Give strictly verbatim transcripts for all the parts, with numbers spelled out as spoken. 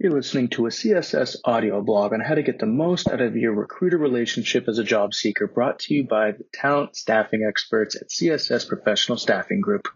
You're listening to a C S S audio blog on how to get the most out of your recruiter relationship as a job seeker, brought to you by the talent staffing experts at C S S Professional Staffing Group.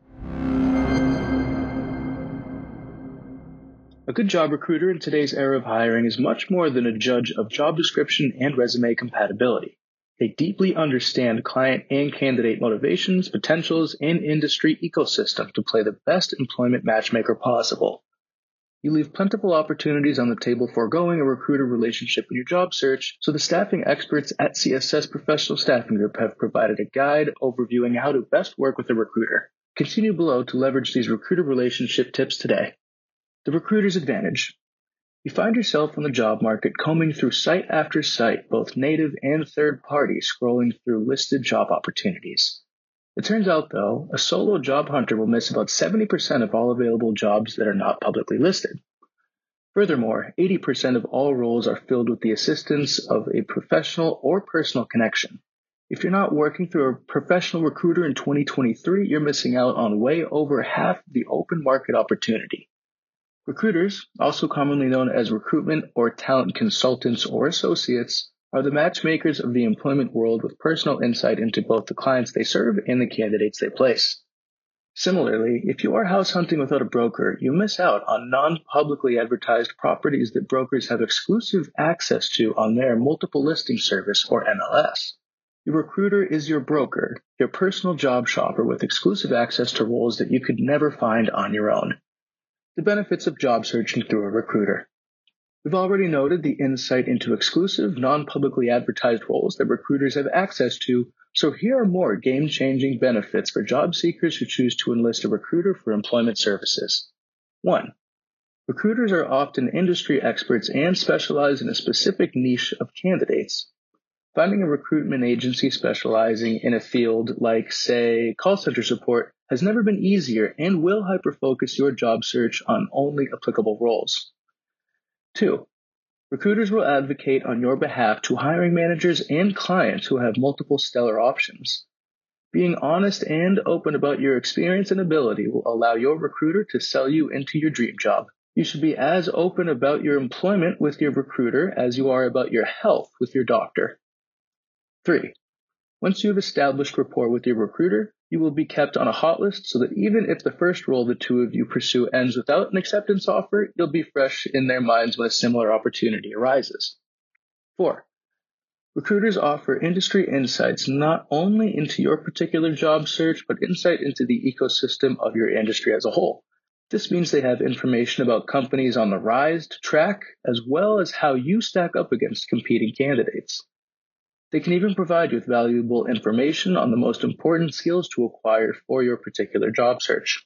A good job recruiter in today's era of hiring is much more than a judge of job description and resume compatibility. They deeply understand client and candidate motivations, potentials, and industry ecosystem to play the best employment matchmaker possible. You leave plentiful opportunities on the table foregoing a recruiter relationship in your job search, so the staffing experts at C S S Professional Staffing Group have provided a guide overviewing how to best work with a recruiter. Continue below to leverage these recruiter relationship tips today. The recruiter's advantage. You find yourself on the job market combing through site after site, both native and third party, scrolling through listed job opportunities. It turns out, though, a solo job hunter will miss about seventy percent of all available jobs that are not publicly listed. Furthermore, eighty percent of all roles are filled with the assistance of a professional or personal connection. If you're not working through a professional recruiter in twenty twenty-three, you're missing out on way over half the open market opportunity. Recruiters, also commonly known as recruitment or talent consultants or associates, are the matchmakers of the employment world with personal insight into both the clients they serve and the candidates they place. Similarly, if you are house hunting without a broker, you miss out on non-publicly advertised properties that brokers have exclusive access to on their multiple listing service or M L S. Your recruiter is your broker, your personal job shopper with exclusive access to roles that you could never find on your own. The benefits of job searching through a recruiter. We've already noted the insight into exclusive, non-publicly advertised roles that recruiters have access to, so here are more game-changing benefits for job seekers who choose to enlist a recruiter for employment services. one. Recruiters are often industry experts and specialize in a specific niche of candidates. Finding a recruitment agency specializing in a field like, say, call center support has never been easier and will hyper-focus your job search on only applicable roles. Two, recruiters will advocate on your behalf to hiring managers and clients who have multiple stellar options. Being honest and open about your experience and ability will allow your recruiter to sell you into your dream job. You should be as open about your employment with your recruiter as you are about your health with your doctor. Three, once you've established rapport with your recruiter, you will be kept on a hot list so that even if the first role the two of you pursue ends without an acceptance offer, you'll be fresh in their minds when a similar opportunity arises. Four, recruiters offer industry insights not only into your particular job search, but insight into the ecosystem of your industry as a whole. This means they have information about companies on the rise to track, as well as how you stack up against competing candidates. They can even provide you with valuable information on the most important skills to acquire for your particular job search.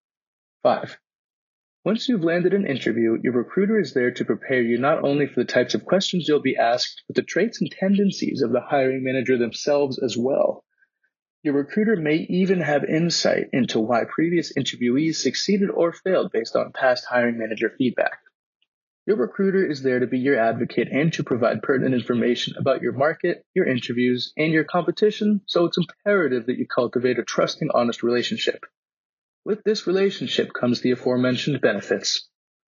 Five, once you've landed an interview, your recruiter is there to prepare you not only for the types of questions you'll be asked, but the traits and tendencies of the hiring manager themselves as well. Your recruiter may even have insight into why previous interviewees succeeded or failed based on past hiring manager feedback. Your recruiter is there to be your advocate and to provide pertinent information about your market, your interviews, and your competition, so it's imperative that you cultivate a trusting, honest relationship. With this relationship comes the aforementioned benefits.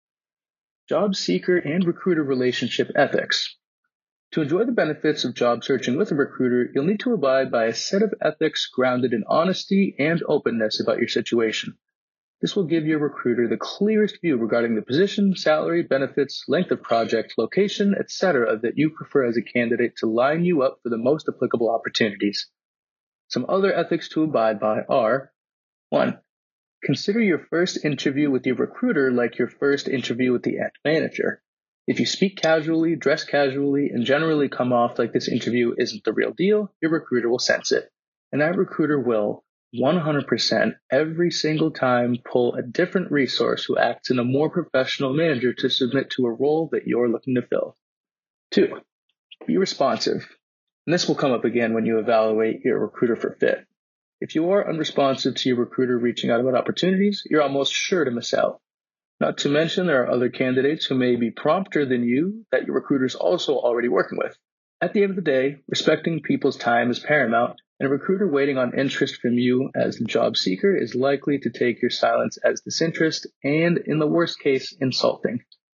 Job seeker and recruiter relationship ethics. To enjoy the benefits of job searching with a recruiter, you'll need to abide by a set of ethics grounded in honesty and openness about your situation. This will give your recruiter the clearest view regarding the position, salary, benefits, length of project, location, et cetera that you prefer as a candidate to line you up for the most applicable opportunities. Some other ethics to abide by are: one. Consider your first interview with your recruiter like your first interview with the end manager. If you speak casually, dress casually, and generally come off like this interview isn't the real deal, your recruiter will sense it. And that recruiter will one hundred percent every single time pull a different resource who acts in a more professional manner to submit to a role that you're looking to fill. Two, be responsive. And this will come up again when you evaluate your recruiter for fit. If you are unresponsive to your recruiter reaching out about opportunities, you're almost sure to miss out. Not to mention there are other candidates who may be prompter than you that your recruiter is also already working with. At the end of the day, respecting people's time is paramount, and a recruiter waiting on interest from you as the job seeker is likely to take your silence as disinterest and, in the worst case, insulting.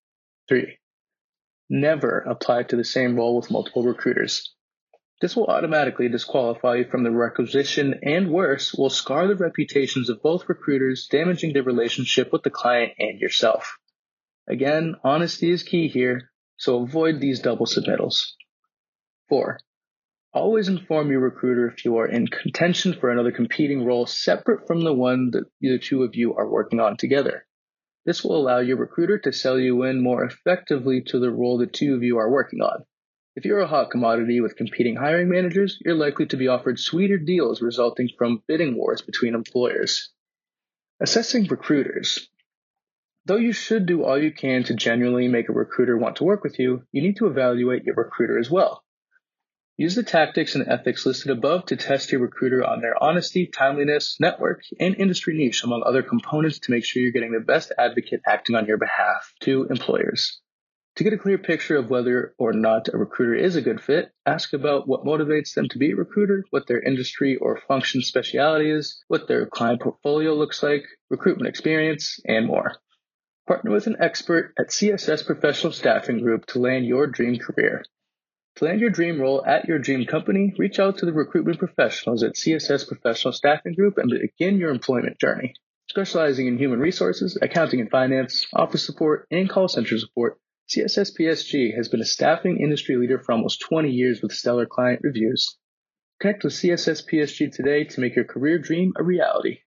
Three, never apply to the same role with multiple recruiters. This will automatically disqualify you from the requisition and worse, will scar the reputations of both recruiters, damaging their relationship with the client and yourself. Again, honesty is key here, so avoid these double submittals. Four, always inform your recruiter if you are in contention for another competing role separate from the one that the two of you are working on together. This will allow your recruiter to sell you in more effectively to the role the two of you are working on. If you're a hot commodity with competing hiring managers, you're likely to be offered sweeter deals resulting from bidding wars between employers. Assessing recruiters. Though you should do all you can to genuinely make a recruiter want to work with you, you need to evaluate your recruiter as well. Use the tactics and ethics listed above to test your recruiter on their honesty, timeliness, network, and industry niche, among other components, to make sure you're getting the best advocate acting on your behalf to employers. To get a clear picture of whether or not a recruiter is a good fit, ask about what motivates them to be a recruiter, what their industry or function specialty is, what their client portfolio looks like, recruitment experience, and more. Partner with an expert at C S S Professional Staffing Group to land your dream career. To land your dream role at your dream company, reach out to the recruitment professionals at C S S Professional Staffing Group and begin your employment journey. Specializing in human resources, accounting and finance, office support, and call center support, C S S P S G has been a staffing industry leader for almost twenty years with stellar client reviews. Connect with C S S P S G today to make your career dream a reality.